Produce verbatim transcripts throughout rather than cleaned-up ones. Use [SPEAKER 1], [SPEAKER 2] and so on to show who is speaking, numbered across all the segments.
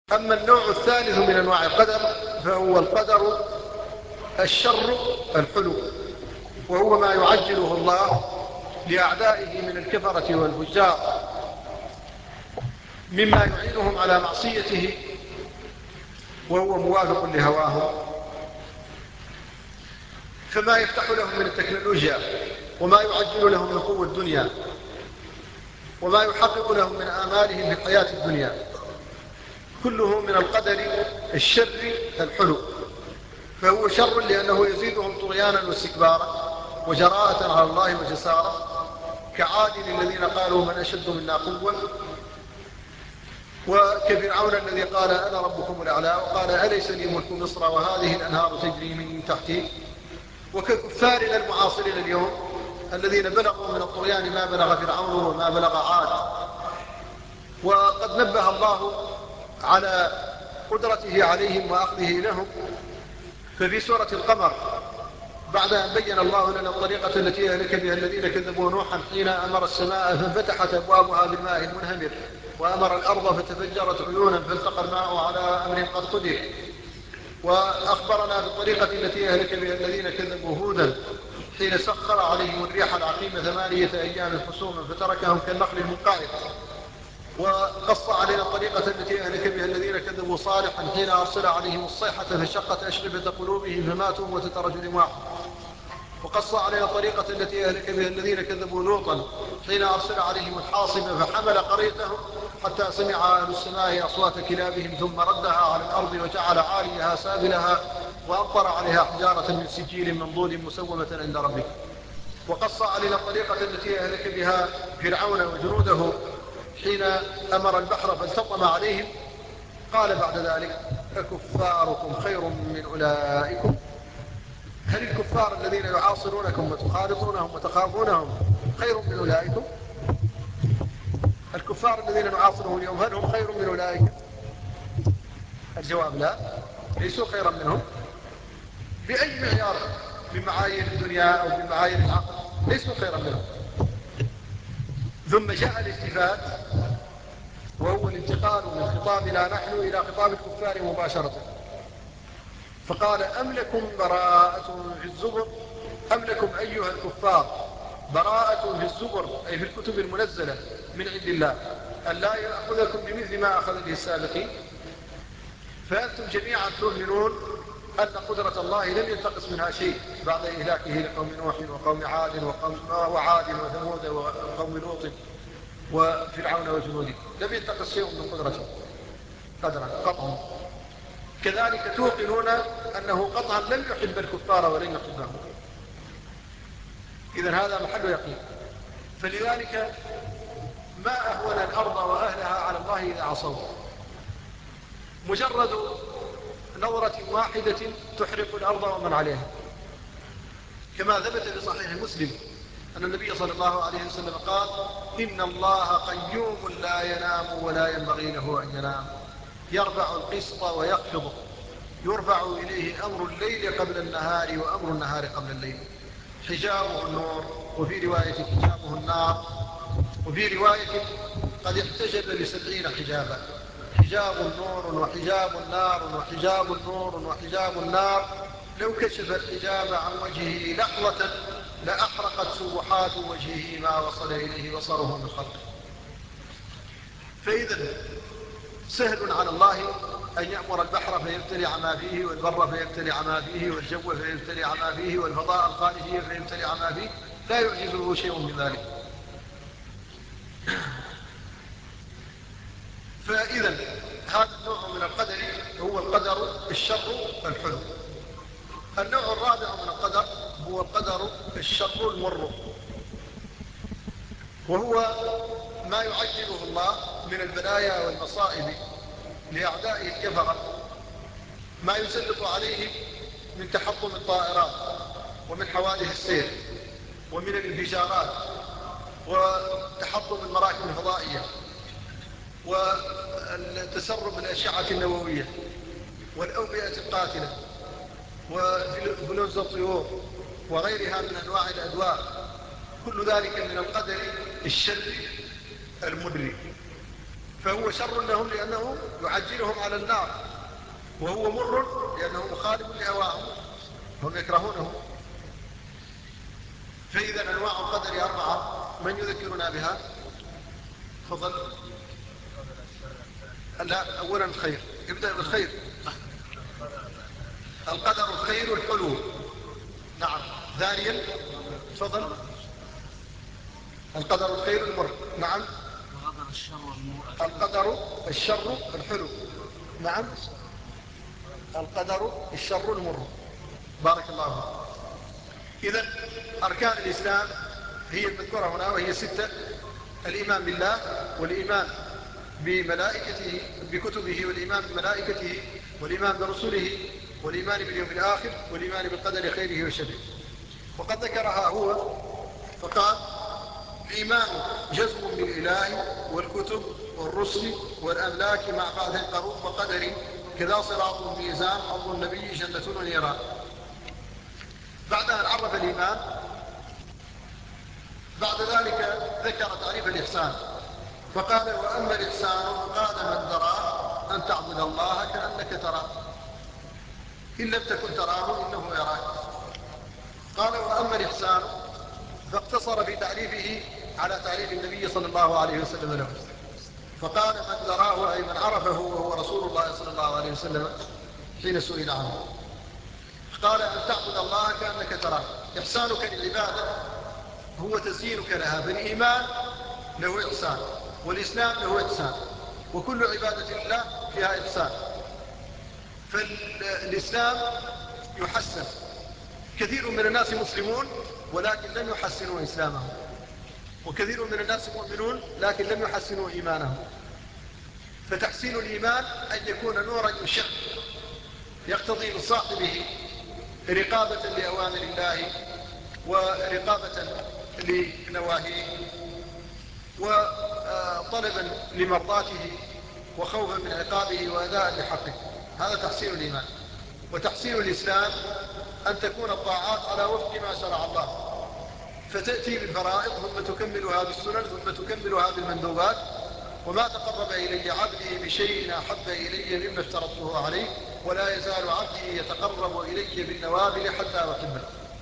[SPEAKER 1] أما النوع الثالث من أنواع القدر فهو القدر الشر الحلو، وهو ما يعجله الله لأعدائه من الكفرة والفجار مما يعينهم على معصيته وهو موافق لهواهم، فما يفتح لهم من التكنولوجيا وما يعجل لهم من قوة الدنيا وما يحقق لهم من آمالهم في الحياة الدنيا كله من القدر الشر الحلو، فهو شر لأنه يزيدهم طغيانا واستكبارا وجراءة على الله وجسارة، كعاد الذين قالوا من أشد منا قوة، وكفرعون الذي قال أنا ربكم الأعلى وقال أليس لي ملك مصر وهذه الأنهار تجري من تحتي، وككفارنا المعاصرين اليوم الذين بلغوا من الطغيان ما بلغ فرعون وما بلغ عاد. وقد نبه الله على قدرته عليهم وأخذه لهم، ففي سورة القمر بعد أن بين الله لنا الطريقة التي أهلك بها الذين كذبوا نوحا حين أمر السماء فانفتحت أبوابها بالماء المنهمر وأمر الأرض فتفجرت عيونا فالتقى الماء على أمر قد قدر، وأخبرنا بالطريقة التي أهلك بها الذين كذبوا هودا حين سخر عليهم الريح العقيم ثمانية أيام حسوما فتركهم كالنخل المنقعر، وقص علينا الطريقة التي أهلك بها الذين كذبوا صالحا حين أرسل عليهم الصيحة فشقت أشربة قلوبهم فماتوا موتة رجل واحد، وقص علينا الطريقة التي أهلك بها الذين كذبوا لوطا حين أرسل عليهم الحاصبة فحمل قريتهم حتى سمع أهل السماء أصوات كلابهم ثم ردها على الأرض وجعل عاليها سافلها وأمطر عليها حجارة من سجيل منضود مسومة عند ربك. وقص علينا الطريقة التي أهلك بها فرعون وجنوده حين أمر البحر فالتطم عليهم، قال بعد ذلك أكفاركم خير من أولئكم؟ هل الكفار الذين يعاصرونكم وتخالطونهم وتخافونهم خير من أولئكم؟ الكفار الذين نعاصرهم اليوم هل هم خير من أولئك؟ الجواب لا، ليسوا خيرا منهم بأي معيار من معايير الدنيا أو من معايير العقل، ليسوا خيرا منهم. ثم جاء الالتفات وهو الانتقال من خطابنا نحن إلى خطاب الكفار مباشرة، فقال أم لكم براءة في الزبر، أم لكم أيها الكفار براءة في الزبر أي في الكتب المنزلة من عند الله أن لا يأخذكم بمثل ما أخذ به السابقين، فأنتم جميعا تؤمنون أن قدرة الله لم ينتقص منها شيء بعد إهلاكه لقوم نوح وقوم عاد وقوم وعاد وثمود وقوم لوط وفرعون وجنوده، لم ينتقص شيء من قدرته قدرا قطعا. كذلك توقنون أنه قطعا لم يحب الكفار ولن يحبهم، إذن هذا محل يقين. فلذلك ما أهون الأرض وأهلها على الله إذا عصوا، مجرد نظرة واحدة تحرق الأرض ومن عليها، كما ثبت في صحيح مسلم أن النبي صلى الله عليه وسلم قال إن الله قيوم لا ينام ولا ينبغي له أن ينام، يرفع القسط ويخفضه، يرفع إليه أمر الليل قبل النهار وأمر النهار قبل الليل، حجابه النور وفي رواية حجابه النار، وفي رواية قد احتجب لسبعين حجابا، حجاب نور وحجاب نار وحجاب نور وحجاب النار، لو كشف الحجاب عن وجهه لحظة لأحرقت سبحات وجهه ما وصل إليه بصره من خلقه. فإذا سهل على الله أن يأمر البحر فيبتلع ما فيه والبر فيبتلع ما فيه والجو فيبتلع ما فيه والفضاء الخارجي فيبتلع ما فيه، لا يعجزه شيء من ذلك. فإذا هذا النوع من القدر هو القدر الشر الحلو. النوع الرابع من القدر هو القدر الشر المر، وهو ما يعجله الله من البلايا والمصائب لأعدائه الكفرة، ما يسلط عليهم من تحطم الطائرات ومن حوادث السير ومن الانفجارات وتحطم المراكب الفضائية والتسرب الأشعة النووية والأوبئة القاتلة وفلوز الطيور وغيرها من أنواع الأدواء، كل ذلك من القدر الشر المدرك. فهو شر لهم لأنه يعجلهم على النار، وهو مر لأنه مخالف لهواهم، هم يكرهونه. فإذا أنواع القدر أربعة، من يذكرنا بها؟ تفضل. لا، أولا الخير، ابدأ بالخير. القدر الخير الحلو. نعم. ثانيا تفضل. القدر الخير المر. نعم. القدر الشر الحلو. نعم. القدر الشر المر. بارك الله فيك. إذن أركان الإسلام هي المذكورة هنا وهي ستة: الإيمان بالله، والإيمان بملائكته بكتبه، والإيمان بملائكته، والإيمان برسله، والإيمان باليوم الآخر، والإيمان بالقدر خيره وشره. وقد ذكرها هو فقال: الإيمان جزم بالإله والكتب والرسل والأملاك مع بعض القرون وقدر، كذا صراط الميزان، أرض النبي جنة ونيران. بعد أن عرف الإيمان بعد ذلك ذكر تعريف الإحسان فقال: وأما الإحسان فقال من دراه أن تعبد الله كأنك تراه إن لم تكن تراه إنه يراك. قال: وأما الإحسان فاقتصر في تعريفه على تعريف النبي صلى الله عليه وسلم له، فقال: من دراه أي من عرفه وهو رسول الله صلى الله عليه وسلم حين سئل عنه. قال: أن تعبد الله كأنك تراه. إحسانك للعبادة هو تزيينك لها، فالإيمان له إحسان، والإسلام له إحسان، وكل عبادة لله فيها إحسان. فالإسلام يحسن. كثير من الناس مسلمون ولكن لم يحسنوا إسلامهم، وكثير من الناس مؤمنون لكن لم يحسنوا إيمانهم. فتحسين الإيمان أن يكون نورا يشع يقتضي من صاحبه رقابة لأوامر الله ورقابة لنواهيه وطلبا لمرضاته وخوفا من عقابه وأداء لحقه. هذا تحسين الإيمان. وتحسين الإسلام أن تكون الطاعات على وفق ما شرع الله، فتأتي بالفرائض ثم تكملها بالسنن ثم تكملها بالمندوبات. وما تقرب إلي عبدي بشيء أحب إلي مما افترضته عليه، ولا يزال عبدي يتقرب إلي بالنوافل حتى أحبه.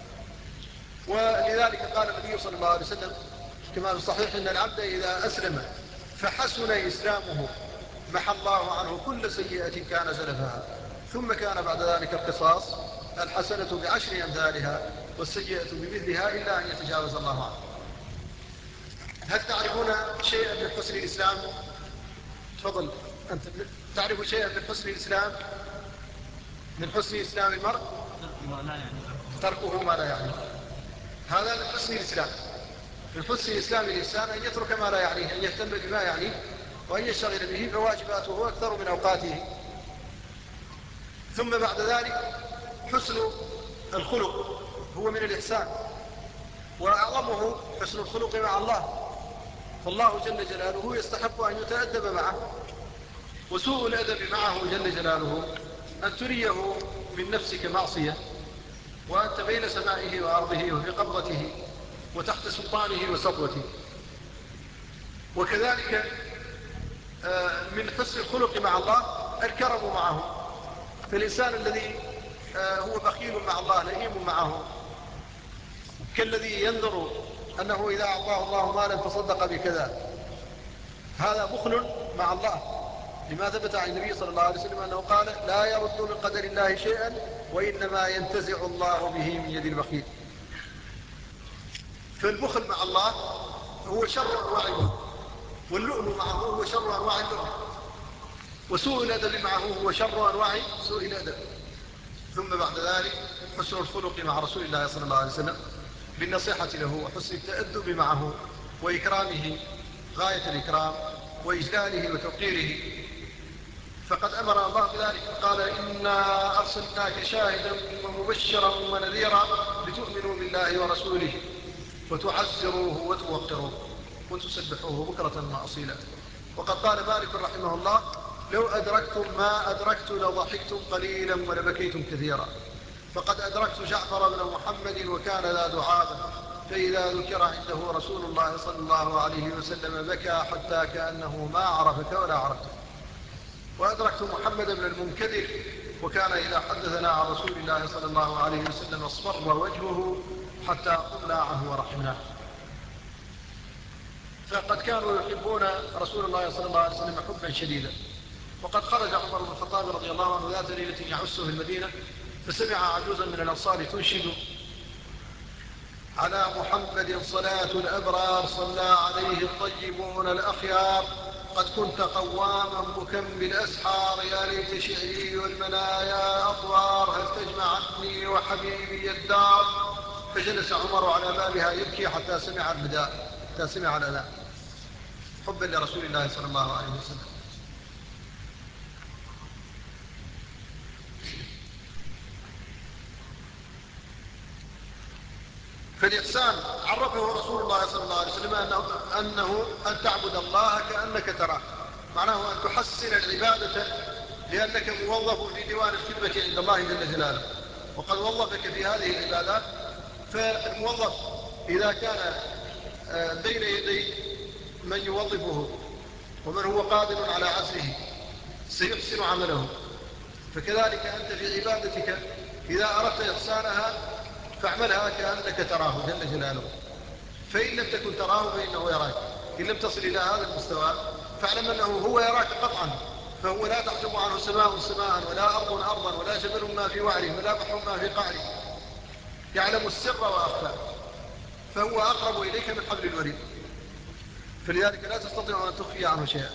[SPEAKER 1] ولذلك قال النبي صلى الله عليه وسلم كما في الصحيح: إن العبد إذا أسلم فحسن إسلامه محى الله عنه كل سيئة كان زلفها، ثم كان بعد ذلك القصاص، الحسنة بعشر أمثالها والسيئة بمثلها إلا أن يتجاوز الله عنه. هل تعرفون شيئا من حسن الإسلام؟ تفضل أنت. تعرف شيئا من حسن الإسلام؟ من حسن إسلام المرء تركه ما لا يعني. هذا من حسن الإسلام. من حسن إسلام الإنسان أن يترك ما لا يعنيه، أن يهتم بما يعنيه وأن يشتغل به، فواجباته أكثر من أوقاته. ثم بعد ذلك حسن الخلق هو من الإحسان، وأعظمه حسن الخلق مع الله، فالله جل جلاله يستحق أن يتأدب معه. وسوء الأدب معه جل جلاله أن تريه من نفسك معصية وأنت بين سمائه وأرضه وفي قبضته وتحت سلطانه وسطوته. وكذلك من حسن الخلق مع الله الكرم معه. فالإنسان الذي هو بخيل مع الله لئيم معه كالذي ينظر أنه إذا أعطاه الله مالا تصدق بكذا، هذا بخل مع الله. لما ثبت عن النبي صلى الله عليه وسلم أنه قال: لا يرد من قدر الله شيئا وإنما ينتزع الله به من يد البخيل. فالبخل مع الله هو شر أنواع البخل، واللؤم معه هو شر أنواع اللؤم، وسوء الأدب معه هو شر أنواع سوء الأدب. ثم بعد ذلك حسن الخلق مع رسول الله صلى الله عليه وسلم بالنصيحة له وحسن التأدب معه وإكرامه غاية الإكرام وإجلاله وتوقيره. فقد أمر الله بذلك قال: إنا أرسلناك شاهدا ومبشرا ونذيرا لتؤمنوا بالله ورسوله وتعزروه وتوقروه وتسبحوه بكرة وأصيلا. وقد قال مالك رحمه الله: لو أدركتم ما أدركت لضحكتم قليلا ولبكيتم كثيرا. فقد أدركت جعفر بن محمد وكان ذا دعابة فإذا ذكر عنده رسول الله صلى الله عليه وسلم بكى حتى كأنه ما عرفك ولا عرفته. وأدركت محمد بن المنكدر وكان إذا حدثنا عن رسول الله صلى الله عليه وسلم اصفر وجهه حتى قمنا عنه ورحمناه. فقد كانوا يحبون رسول الله صلى الله عليه وسلم حبا شديدا. وقد خرج عمر بن الخطاب رضي الله عنه ذات ليلة يعسه في المدينة فسمع عجوزا من الأنصار تنشد: على محمد صلاة الأبرار صلى عليه الطيبون الأخيار، قد كنت قواما بكا بالأسحار، يا ليت شعري والمنايا أطوار، هل تجمعني وحبيبي الدار. فجلس عمر على بابها يبكي حتى سمع النداء، حتى سمع الأذان، حبا لرسول الله صلى الله عليه وسلم. فالإحسان عرفه رسول الله صلى الله عليه وسلم أنه, أنه أن تعبد الله كأنك تراه، معناه أن تحسن العبادة لأنك موظف في ديوان الخدمة عند الله جل جلاله، وقد وظفك في هذه العبادات. فالموظف إذا كان بين يدي من يوظفه ومن هو قادر على عزله سيحسن عمله. فكذلك أنت في عبادتك إذا أردت إحسانها فاعملها كأنك تراه جل جلاله، فإن لم تكن تراه فإنه يراك. إن لم تصل إلى هذا المستوى فاعلم أنه هو يراك قطعا، فهو لا تحجب عنه سماء سماء ولا أرض أرضا ولا جبل ما في وعره ولا بحر ما في قعره، يعلم السر وأخفى، فهو أقرب إليك من حبل الوريد، فلذلك لا تستطيع أن تخفي عنه شيئا.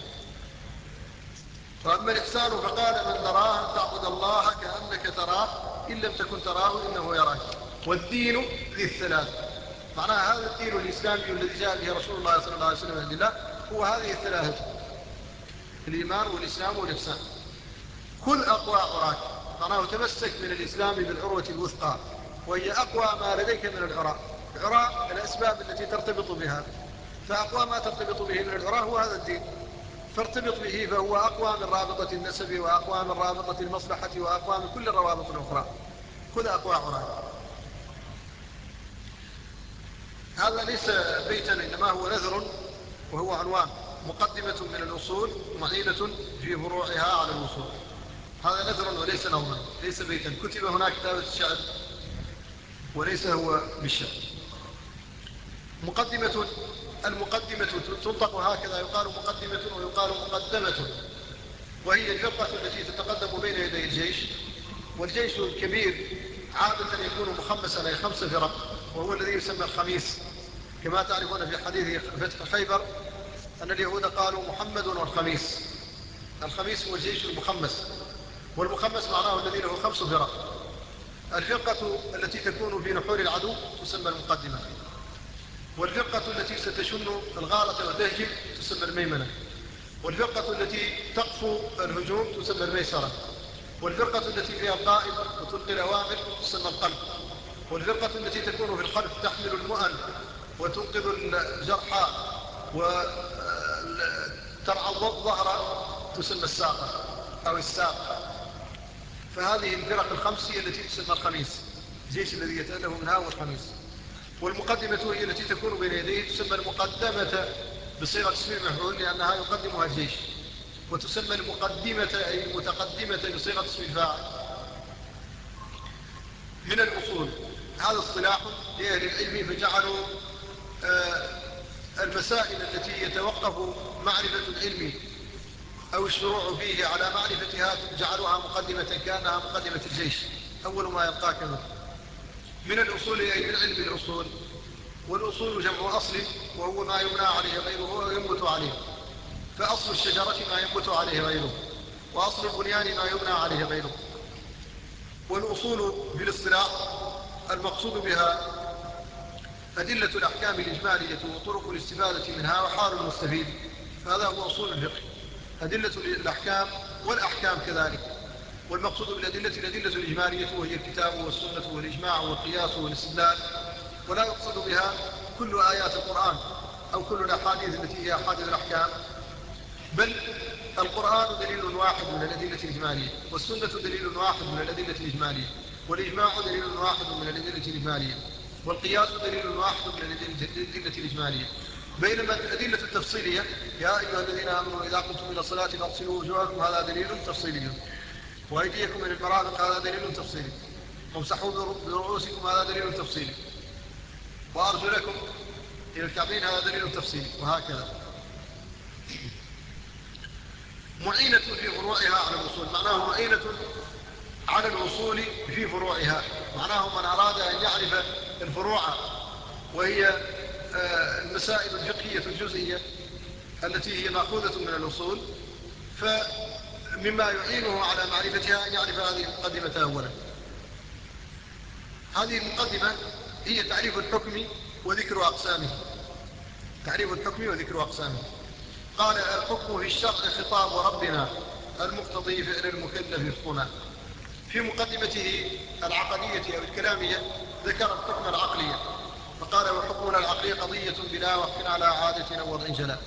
[SPEAKER 1] وأما الإحسان فقال: من تراه تعبد الله كأنك تراه، إن لم تكن تراه إنه يراك. والدين ذي الثلاث، معناها هذا الدين الإسلامي الذي جاء به رسول الله صلى الله عليه وسلم عند الله هو هذه الثلاثة: الإيمان والإسلام والإحسان. خذ أقوى عراك، معناه تمسك من الإسلام بالعروة الوثقى، وهي أقوى ما لديك من العراء. العراء الأسباب التي ترتبط بها، فأقوى ما ترتبط به من العراء هو هذا الدين، فارتبط به، فهو أقوى من رابطة النسب وأقوى من رابطة المصلحة وأقوى من كل الروابط الأخرى. خذ أقوى عراك. هذا ليس بيتا إنما هو نذر، وهو عنوان مقدمة من الأصول معينة في فروعها على الوصول. هذا نذر وليس نظما، ليس بيتا كتب هناك كتابة الشعر وليس هو بالشعر. مقدمة، المقدمة تنطق هكذا، يقال مقدمة ويقال مقدمة، وهي الفرقة التي تتقدم بين يدي الجيش. والجيش الكبير عادة يكون مخمسا إلى خمس فرق، وهو الذي يسمى الخميس، كما تعرفون في حديث فتح خيبر أن اليهود قالوا محمد والخميس. الخميس هو الجيش المخمس، والمخمس معناه الذي له خمس فرق. الفرقة التي تكون في نحور العدو تسمى المقدمة، والفرقة التي ستشن الغارة وتهجم تسمى الميمنة، والفرقة التي تقفو الهجوم تسمى الميسرة، والفرقة التي فيها القائد وتلقي الأوامر تسمى القلب، والفرقة التي تكون في الخلف تحمل المؤن وتنقذ الجرحى وترعى الظهر تسمى الساقة أو الساقة. فهذه الفرق الخمس هي التي تسمى الخميس، الجيش الذي يتألف منها هو الخميس. والمقدمة هي التي تكون بين يديه تسمى المقدمة بصيغة اسم المفعول لأنها يقدمها الجيش، وتسمى المقدمة أي المتقدمة بصيغة اسم الفاعل. من الأصول هذا اصطلاح لأهل العلم، فجعلوا المسائل التي يتوقف معرفة العلم أو الشروع فيه على معرفتها جعلوها مقدمة كأنها مقدمة الجيش، أول ما يلقاك منه. من الأصول أي من علم الأصول، والأصول جمع أصل وهو ما يبنى عليه غيره وينبت عليه، فأصل الشجرة ما ينبت عليه غيره، وأصل البنيان ما يبنى عليه غيره. والأصول بالاصطلاح المقصود بها أدلة الأحكام الإجمالية وطرق الاستفادة منها وحال المستفيد، فهذا هو أصول الفقه، أدلة الأحكام والأحكام كذلك. والمقصود بالأدلة الأدلة الإجمالية وهي الكتاب والسنة والإجماع والقياس والاستدلال، ولا يقصد بها كل آيات القرآن أو كل الأحاديث التي هي أحاديث الأحكام، بل القرآن دليل واحد من الأدلة الإجمالية، والسنة دليل واحد من الأدلة الإجمالية، والإجماع دليل واحد من الأدلة الإجمالية. والقياس دليل واحد من الأدلة الإجمالية، بينما الأدلة التفصيلية يا أيها الذين آمنوا إذا قمتم إلى الصلاة فاغسلوا وجوهكم هذا دليل تفصيلي، وأيديكم إلى المرافق هذا دليل تفصيلي، وامسحوا برؤوسكم هذا دليل تفصيلي، وأرجلكم إلى الكعبين هذا دليل تفصيلي، وهكذا. معينة في فروعها على الوصول، معناه معينة على الوصول في فروعها، معناه من أراد أن يعرف الفروع وهي المسائل الفقهية الجزئية التي هي مأخوذة من الأصول، فمما يعينه على معرفتها أن يعرف هذه المقدمة أولا. هذه المقدمة هي تعريف الحكم وذكر أقسامه. تعريف الحكم وذكر أقسامه. قال الحكم في الشرع خطاب ربنا المقتضي فعل المكلف الصنع. في مقدمته العقدية أو الكلامية ذكر الحكم العقلية، فقال وحكمنا العقلي قضية بلا وقف على عادة أو وضع جلاء.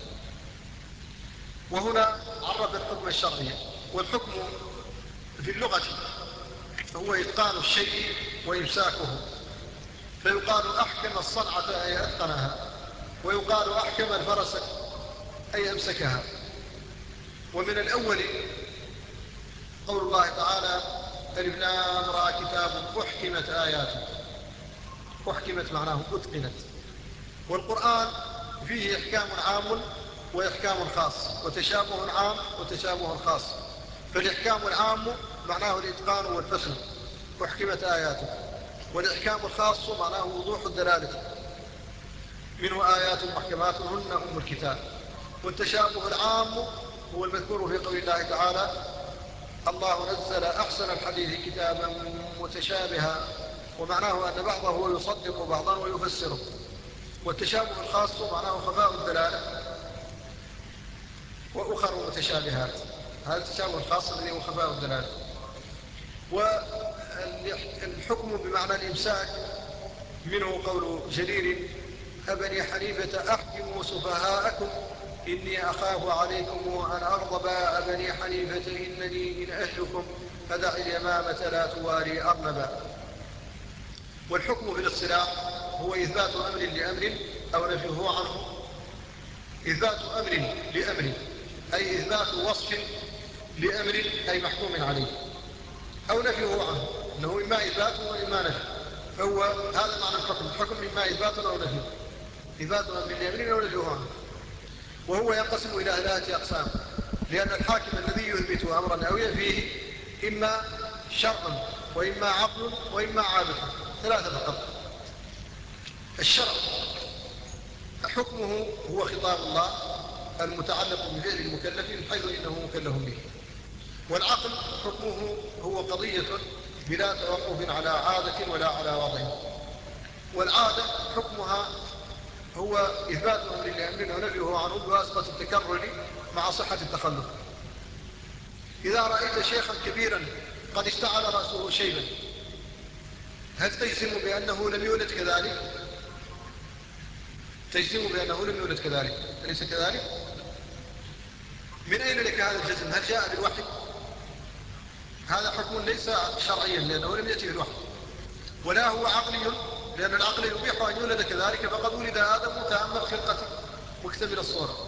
[SPEAKER 1] وهنا عرف الحكم الشرعي. والحكم في اللغة هو إتقان الشيء وإمساكه، فيقال أحكم الصنعة أي أتقنها، ويقال أحكم الفرس أي أمسكها. ومن الأول قول الله تعالى ألف لام را كتاب أحكمت آياته. أحكمت معناه أتقنت. والقرآن فيه إحكام عام وإحكام خاص، وتشابه عام وتشابه خاص. فالإحكام العام معناه الإتقان والفصل أحكمت آياته، والإحكام الخاص معناه وضوح الدلالة منه آيات محكمات هن أم الكتاب. والتشابه العام هو المذكور في قول الله تعالى الله نزل أحسن الحديث كتابا متشابها، ومعناه أن بعضه يصدق بعضا ويفسره. والتشابه الخاص معناه خفاء الدلالة وأخر متشابهات. هذا التشابه الخاص الذي هو خفاء الدلالة. والحكم بمعنى الإمساك منه قول جرير أبني حنيفة أحكموا سفهاءكم إني أخاف عليكم أن أغضب أبني حنيفة إنني إن أهلكم فدع اليمامة لا تواري أرنبا. والحكم في الاصطلاح هو إثبات أمر لأمر أو نفيه عنه. إثبات أمر لأمر أي إثبات وصف لأمر أي محكوم عليه، أو نفيه عنه أنه إما إثبات وإما نفي. فهو هذا معنى الحكم. الحكم إما إثبات أو نفي، إثبات أمر لأمر أو نفيه عنه. وهو ينقسم إلى ثلاثة أقسام، لأن الحاكم الذي يثبت أمرا أو ينفيه إما شرع وإما عقل وإما عادة، ثلاثة فقط. الشرع حكمه هو خطاب الله المتعلق بفعل المكلف من حيث إنه مكلف به. والعقل حكمه هو قضية بلا توقف على عادة ولا على وضع. والعادة حكمها هو إثبات أمر لأمر ونفيه عنه بواسطة التكرر مع صحة التخلف. إذا رأيت شيخا كبيرا قد اشتعل رأسه شيبا، هل تجزم بأنه لم يولد كذلك؟ تجزم بأنه لم يولد كذلك، أليس كذلك؟ من أين لك هذا الجزم؟ هل جاء بالوحي؟ هذا حكم ليس شرعيا لأنه لم يأتي بالوحي، ولا هو عقلي لأن العقل يبيح أن يولد كذلك، فقد ولد آدم تأمل خلقته مكتمل الصورة.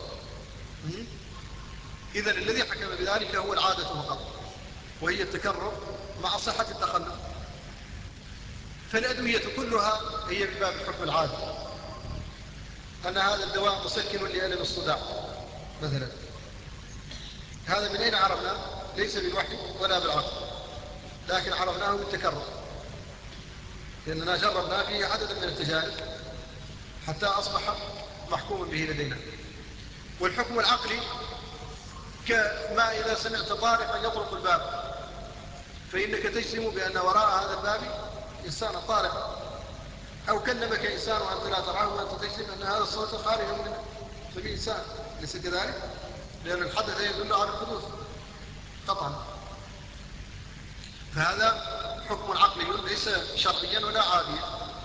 [SPEAKER 1] إذن الذي حكم بذلك هو العادة فقط، وهي التكرر مع صحة التخلف. فالأدوية كلها هي بباب الحكم العادي، أن هذا الدواء مسكن لألم الصداع مثلا. هذا من أين عرفنا؟ ليس بالوحي ولا بالعقل، لكن عرفناه بالتكرر، لأننا جربنا فيه عددا من التجارب حتى أصبح محكوم به لدينا. والحكم العقلي كما إذا سمعت طارقا يطرق الباب فإنك تجزم بأن وراء هذا الباب إنسان طارق، أو كلمك إنسان وأنت لا تراه وأنت تجزم أن هذا الصوت خارج من فمي إنسان، ليس كذلك؟ لأن الحدث يدل على الحدوث طبعا. فهذا حكم عقلي ليس شرعيا ولا عاديا.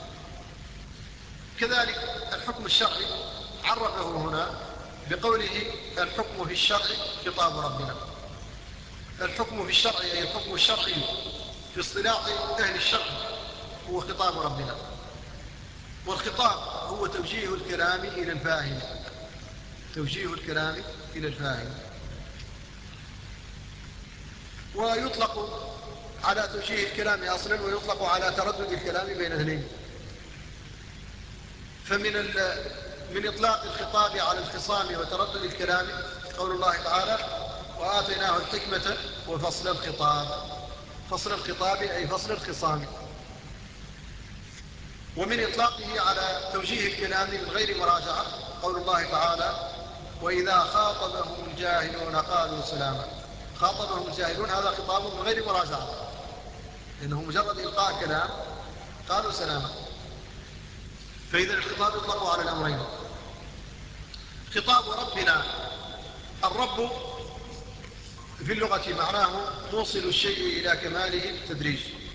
[SPEAKER 1] كذلك الحكم الشرعي عرفه هنا بقوله الحكم في الشرع خطاب ربنا. الحكم في الشرع أي الحكم الشرعي في اصطلاح أهل الشرع هو خطاب ربنا. والخطاب هو توجيه الكلام إلى الفاهم، توجيه الكلام إلى الفاهم. ويطلق على توجيه الكلام أصلا، ويطلق على تردد الكلام بين اثنين. فمن من إطلاق الخطاب على الخصام وتردد الكلام قول الله تعالى: وآتيناه الحكمة وفصل الخطاب. فصل الخطاب أي فصل الخصام. ومن إطلاقه على توجيه الكلام من غير مراجعة قول الله تعالى: وإذا خاطبهم الجاهلون قالوا سلاما. خاطبهم الجاهلون هذا خطاب من غير مراجعة، إنه مجرد إلقاء كلام قالوا سلاما. فإذا الخطاب يطلق على الأمرين. خطاب ربنا، الرب في اللغة معناه موصل الشيء إلى كماله بالتدريج،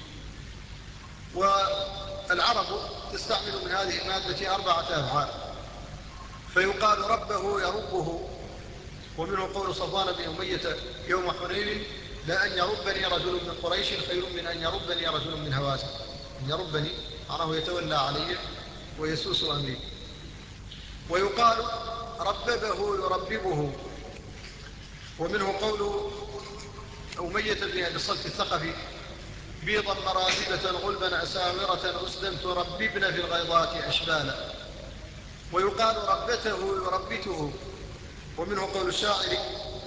[SPEAKER 1] والعرب تستعمل من هذه المادة أربعة أفعال، فيقال ربه يربه، ومنه قول صفوان بن أمية يوم حنين: لأن يربني رجل من قريش خير من أن يربني رجل من هوازن. أن يربني معناه يتولى علي ويسوس أمري. ويقال رببه يرببه، ومنه قول أمية بن أبي الصلت الثقفي: بيضا مرازبة غلبا أساورة أسدا ترببن في الغيضات أشبالا. ويقال ربته يربته، ومنه قول الشاعر: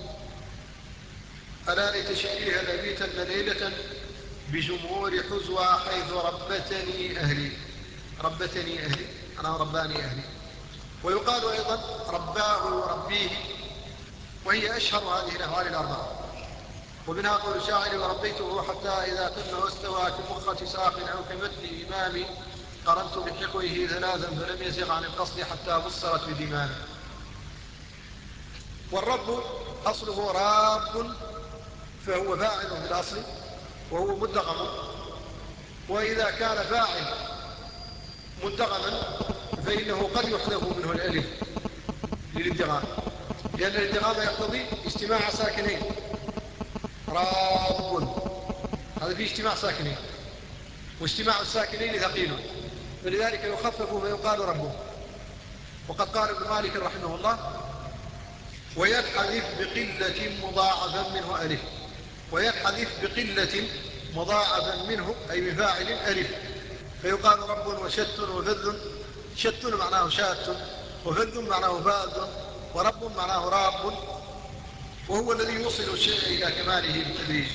[SPEAKER 1] ألا ليت شعرها لبيتن ليلة بجمهور حزوى حيث ربتني أهلي. ربتني أهلي أنا رباني أهلي. ويقال أيضا رباه يربيه، وهي أشهر هذه الأفعال الأربعة. ومنها قول الشاعر: وربيته حتى إذا تم واستوى كمخة ساق أو كمثل إمام قرنت بحقوه ثلاثا فلم يزغ عن القصد حتى بصرت بدمام. والرب أصله راب، فهو فاعل في الأصل وهو مدغم. وإذا كان فاعل مدغما فإنه قد يحذف منه الألف للادغام، لأن الادغام يقتضي اجتماع ساكنين. راب هذا فيه اجتماع ساكنين، واجتماع الساكنين ثقيل، فلذلك يخفف فيقال ربه. وقد قال ابن مالك رحمه الله: وينحذف بقلة مضاعفا منه ألف. وينحذف بقلة مضاعفا منه أي بفاعل ألف، فيقال رب وشت وفذ. شت معناه شات، وفذ معناه فاذ، ورب معناه راب، وهو الذي يوصل الشيء إلى كماله بالتدريج.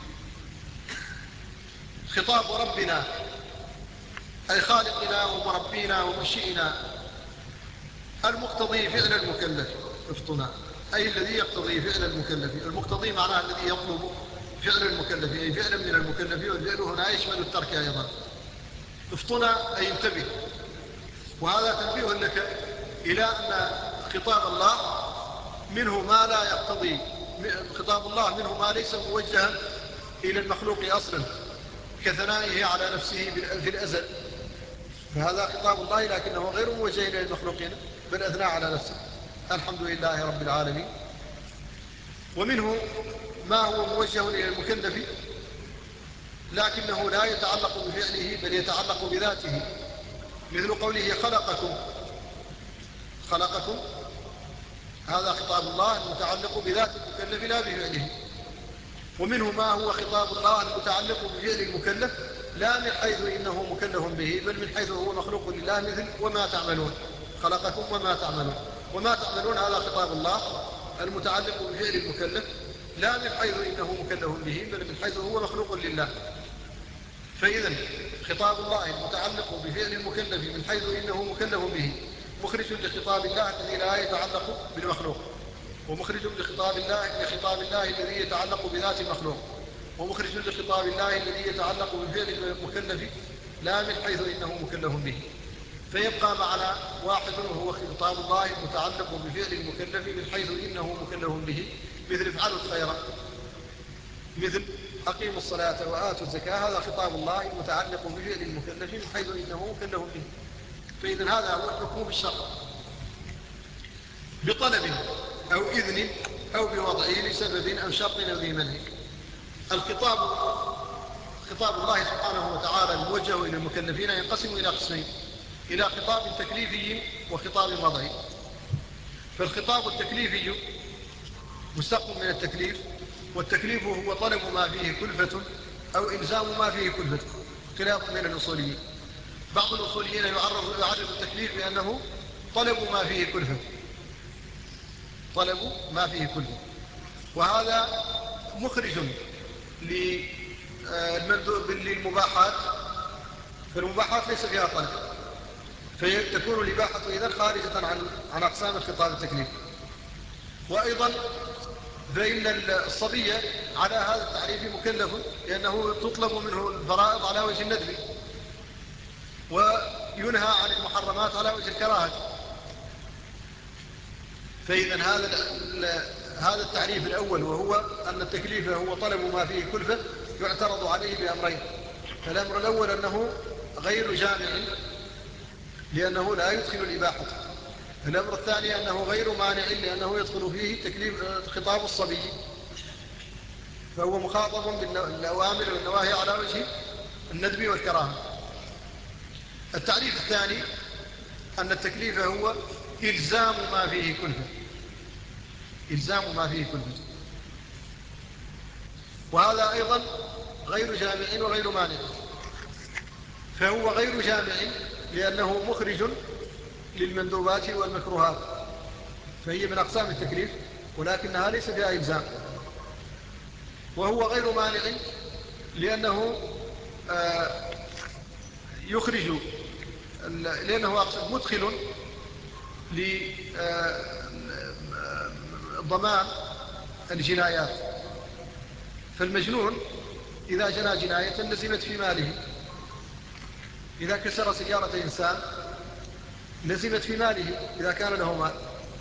[SPEAKER 1] خطاب ربنا أي خالقنا ومربينا ومنشئنا، المقتضي فعل المكلف. افطنا أي الذي يقتضي فعل المكلف. المقتضي معناه الذي يطلب فعل المكلف، أي فعلا من المكلف، والفعل هنا يشمل الترك أيضا. افطنا أي انتبه. وهذا تنبيه لك إلى أن خطاب الله منه ما لا يقتضي، خطاب الله منه ما ليس موجها إلى المخلوق أصلا، كثنائه على نفسه في الأزل، فهذا خطاب الله لكنه غير موجه إلى المخلوقين بل أثنى على نفسه: الحمد لله رب العالمين. ومنه ما هو موجه إلى المكلف لكنه لا يتعلق بفعله بل يتعلق بذاته، مثل قوله خلقكم. خلقكم هذا خطاب الله المتعلق بذات المكلف لا بفعله. ومنه ما هو خطاب الله المتعلق بفعل المكلف لا من حيث إنه مكلف به بل من حيث هو مخلوق لله، مثل وما تعملون. خلقكم وما تعملون. وما تعملون هذا خطاب الله المتعلق بفعل المكلف لا من حيث إنه مكلف به بل من حيث هو مخلوق لله. فإذا خطاب الله المتعلق بفعل المكلف من حيث إنه مكلف به مخرج لخطاب الله الذي لا يتعلق بالمخلوق، ومخرج لخطاب الله لخطاب الله الذي يتعلق بذات المخلوق، ومخرج لخطاب الله الذي يتعلق بفعل المكلف لا من حيث إنه مكلف به. فيبقى معنا واحد وهو خطاب الله المتعلق بفعل المكلف من حيث إنه مكلف به، مثل افعلوا الخير، مثل أقيموا الصلاة وآتوا الزكاة. هذا خطاب الله المتعلق بفعل المكلف من حيث إنه مكلف به. فإذا هذا هو الحكم بالشرع بطلب أو إذن أو بوضعه لسبب أو شرط أو ذي منع. الخطاب خطاب الله سبحانه وتعالى الموجه إلى المكلفين ينقسم إلى قسمين: إلى خطاب تكليفي وخطاب وضعي. فالخطاب التكليفي مستقل من التكليف، والتكليف هو طلب ما فيه كلفة أو إلزام ما فيه كلفة، خلاف من الأصوليين. بعض الأصوليين يعرض يعرض التكليف بأنه طلب ما فيه كلفة، طلب ما فيه كلفة، وهذا مخرج للمباحات، فالمباحات ليس فيها طلب، فتكون الإباحة إذن خارجة عن عن أقسام الخطاب التكليفي. وأيضا فإن الصبي على هذا التعريف مكلف، لأنه تطلب منه الفرائض على وجه الندب، وينهى عن المحرمات على وجه الكراهة. فإذا هذا هذا التعريف الأول، وهو أن التكليف هو طلب ما فيه كلفة، يعترض عليه بأمرين. الأمر الأول أنه غير جامع لأنه لا يدخل الإباحة. الأمر الثاني أنه غير مانع لأنه يدخل فيه تكليف خطاب الصبي، فهو مخاطب بالأوامر والنواهي على وجه الندب والكراهة. التعريف الثاني أن التكليف هو إلزام ما فيه كلفة، إلزام ما فيه كلفة، وهذا أيضا غير جامع وغير مانع. فهو غير جامع لأنه مخرج للمندوبات والمكروهات، فهي من أقسام التكليف ولكنها ليس فيها إلزام. وهو غير مانع لأنه يخرج، لأنه مدخل لضمان الجنايات. فالمجنون إذا جنى جناية لزمت في ماله، إذا كسر سيارة إنسان لزمت في ماله إذا كان له مال.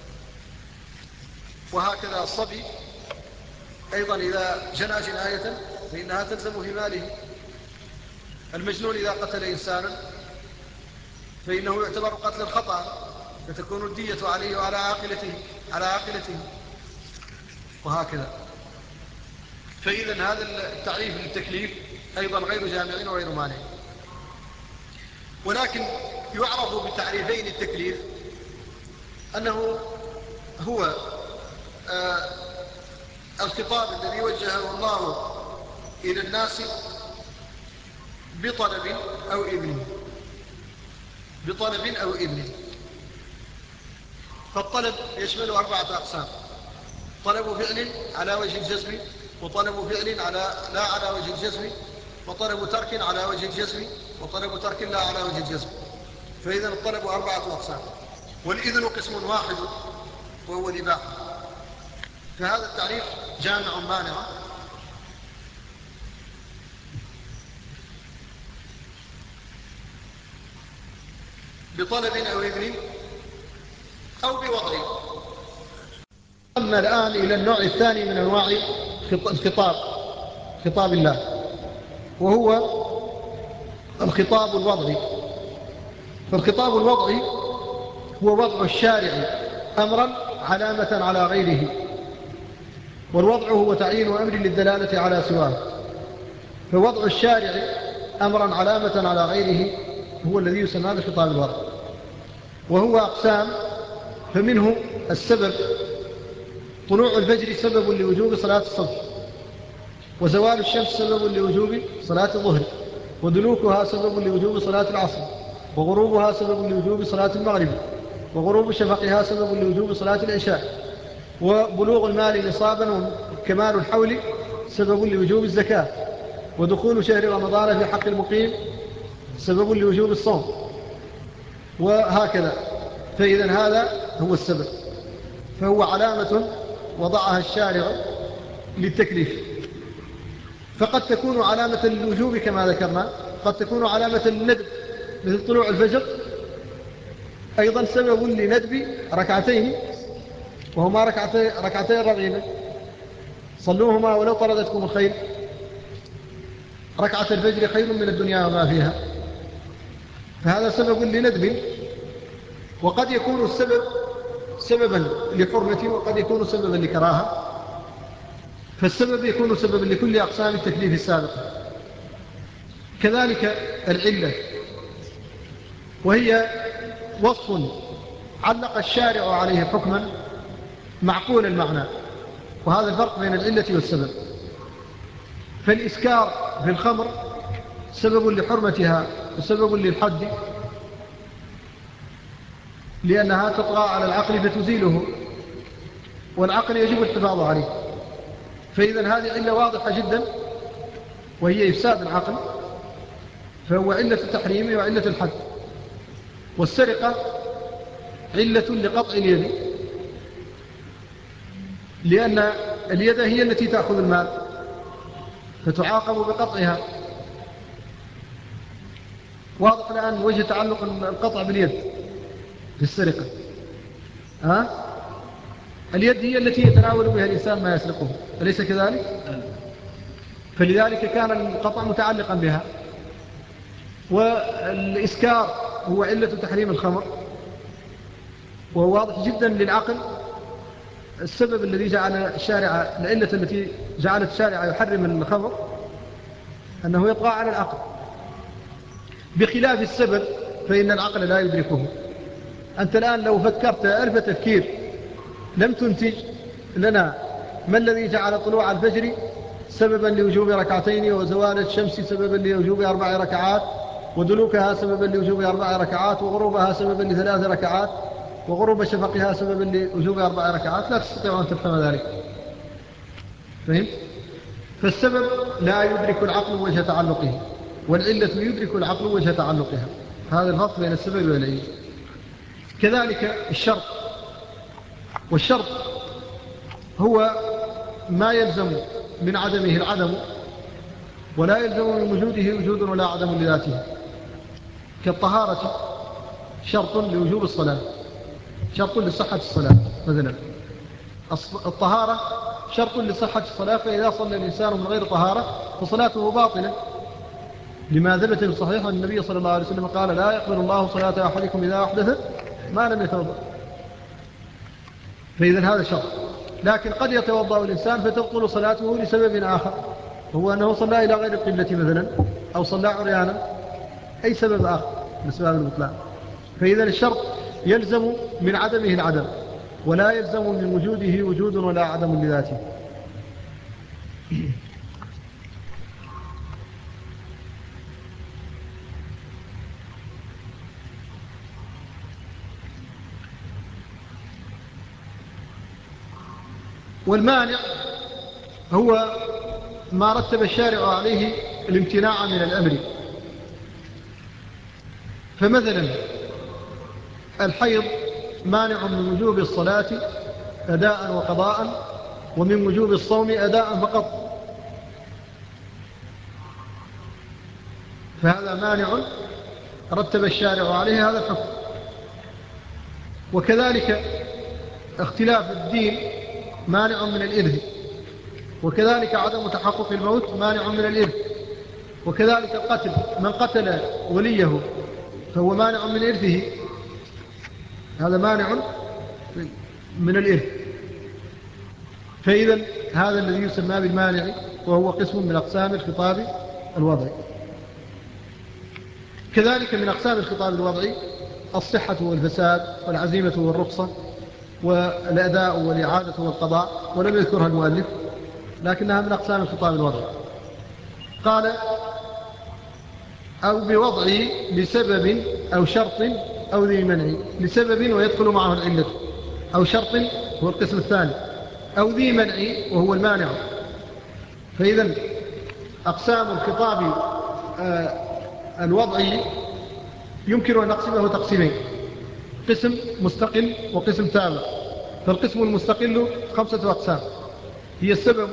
[SPEAKER 1] وهكذا الصبي أيضا إذا جنى جناية فإنها تلزم في ماله. المجنون إذا قتل إنسانا فإنه يعتبر قتل الخطأ، فتكون الدية عليه وعلى عاقلته على عاقلته وهكذا. فإذا هذا التعريف للتكليف أيضا غير جامع وغير مانع. ولكن يعرف بتعريفين التكليف أنه هو آه الخطاب الذي وجهه الله إلى الناس بطلب أو إذن، بطلب أو إذن. فالطلب يشمل أربعة أقسام: طلب فعل على وجه الجزم، وطلب فعل على لا على وجه الجزم، وطلب ترك على وجه الجزم، وطلب ترك لا على وجه الجزم. فإذا الطلب أربعة أقسام، والإذن قسم واحد وهو الإباحة. فهذا التعريف جامع مانع. بطلب أو إذن أو بوضع. أما الآن إلى النوع الثاني من أنواع الخطاب، خطاب الله، وهو الخطاب الوضعي. فالخطاب الوضعي هو وضع الشارع أمرا علامة على غيره، والوضع هو تعيين أمر للدلالة على سواه. فوضع الشارع أمرا علامة على غيره هو الذي يسمى بخطاب الوضع، وهو أقسام. فمنه السبب: طلوع الفجر سبب لوجوب صلاة الصبح، وزوال الشمس سبب لوجوب صلاة الظهر، ودلوكها سبب لوجوب صلاة العصر، وغروبها سبب لوجوب صلاة المغرب، وغروب شفقها سبب لوجوب صلاة العشاء، وبلوغ المال نصابا وكمال الحول سبب لوجوب الزكاة، ودخول شهر رمضان في حق المقيم سبب لوجوب الصوم، وهكذا. فإذا هذا هو السبب، فهو علامة وضعها الشارع للتكليف. فقد تكون علامة للوجوب كما ذكرنا، قد تكون علامة للندب مثل طلوع الفجر، أيضا سبب لندب ركعتين وهما ركعتي ركعتي الرغيبة، صلوهما ولو طردتكم الخيل. ركعة الفجر خير من الدنيا وما فيها، فهذا سبب لندب. وقد يكون السبب سببا لحرمة، وقد يكون سببا لكراهة. فالسبب يكون سببا لكل أقسام التكليف السابقة. كذلك العلة، وهي وصف علق الشارع عليه حكما معقول المعنى، وهذا الفرق بين العلة والسبب. فالإسكار في الخمر سبب لحرمتها وسبب للحد، لأنها تطغى على العقل فتزيله، والعقل يجب الحفاظ عليه. فإذا هذه علة واضحة جدا وهي إفساد العقل، فهو علة التحريم وعلة الحد. والسرقة علة لقطع اليد، لأن اليد هي التي تأخذ المال فتعاقب بقطعها. واضح الآن وجه تعلق القطع باليد في السرقة. ها؟ اليد هي التي يتناول بها الإنسان ما يسرقه، أليس كذلك؟ فلذلك كان القطع متعلقا بها. والإسكار هو علة تحريم الخمر، وهو واضح جدا للعقل. السبب الذي جعل الشارع، العلة التي جعلت الشارع يحرم الخمر أنه يطغى على العقل، بخلاف السبب فإن العقل لا يدركه. أنت الآن لو فكرت ألف تفكير لم تنتج لنا ما الذي جعل طلوع الفجر سببا لوجوب ركعتين، وزوال الشمس سببا لوجوب أربع ركعات، ودلوكها سببا لوجوب أربع ركعات، وغروبها سببا لثلاث ركعات، وغروب شفقها سببا لوجوب أربع ركعات. لا تستطيع أن تفهم ذلك. فهمت؟ فالسبب لا يدرك العقل وجه تعلقه، والعلة يدرك العقل وجه تعلقها. هذا الفرق بين السبب والعلة. كذلك الشرط، والشرط هو ما يلزم من عدمه العدم، ولا يلزم من وجوده وجود ولا عدم لذاته. كالطهارة شرط لوجوب الصلاة، شرط لصحة الصلاة مثلا. الطهارة شرط لصحة الصلاة، فإذا صلى الإنسان من غير طهارة فصلاته باطلة، لما ثبت بالصحيح أن النبي صلى الله عليه وسلم قال: لا يقبل الله صلاة أحدكم إذا أحدث ما لم يتوضأ. فإذا هذا شرط. لكن قد يتوضأ الإنسان فتبطل صلاته لسبب آخر، هو أنه صلى إلى غير القبلة مثلا، أو صلى عريانا، أي سبب آخر من أسباب البطلان. فإذا الشرط يلزم من عدمه العدم، ولا يلزم من وجوده وجود ولا عدم لذاته. والمانع هو ما رتب الشارع عليه الامتناع من الأمر. فمثلا الحيض مانع من وجوب الصلاة أداء وقضاء، ومن وجوب الصوم أداء فقط. فهذا مانع رتب الشارع عليه هذا الحكم. وكذلك اختلاف الدين مانع من الإرث، وكذلك عدم تحقق الموت مانع من الإرث، وكذلك القتل، من قتل وليه فهو مانع من إرثه، هذا مانع من الإرث. فإذا هذا الذي يسمى بالمانع، وهو قسم من أقسام الخطاب الوضعي. كذلك من أقسام الخطاب الوضعي الصحة والفساد والعزيمة والرخصة والأداء والإعادة والقضاء، ولم يذكرها المؤلف لكنها من أقسام الخطاب الوضعي. قال: أو بوضعه لسبب أو شرط أو ذي منع، لسبب ويدخل معه العلة، أو شرط هو القسم الثاني، أو ذي منع وهو المانع. فإذا أقسام الخطاب الوضعي يمكن أن نقسمه تقسيمين: قسم مستقل وقسم تابع. فالقسم المستقل خمسة أقسام، هي السبب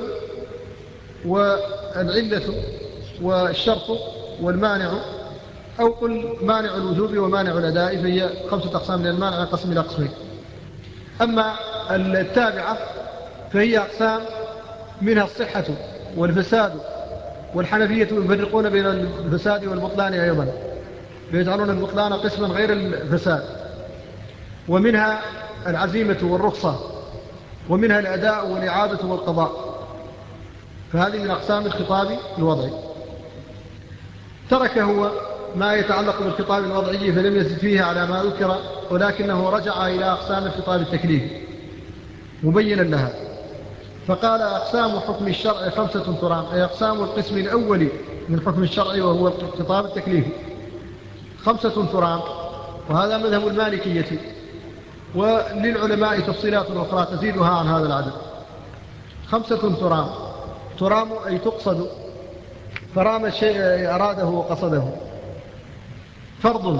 [SPEAKER 1] والعلة والشرط والمانع، أو قل مانع الوجوب ومانع الأداء، فهي خمسة أقسام، لأن المانع قسم إلى قسمين. أما التابعة فهي أقسام، منها الصحة والفساد، والحنفية يفرقون بين الفساد والبطلان أيضا، فيجعلون البطلان قسما غير الفساد. ومنها العزيمة والرخصة، ومنها الأداء والإعادة والقضاء. فهذه من أقسام الخطاب الوضعي. ترك هو ما يتعلق بالخطاب الوضعي فلم يزد فيه على ما ذكر، ولكنه رجع إلى أقسام الخطاب التكليفي مبينا لها، فقال أقسام حكم الشرع خمسة ترام، أي أقسام القسم الأول من حكم الشرع وهو الخطاب التكليفي خمسة ترام، وهذا مذهب المالكية، وللعلماء تفصيلات أخرى تزيدها عن هذا العدد. خمسة ترام، ترام أي تقصد، فرام الشيء أراده وقصده، فرض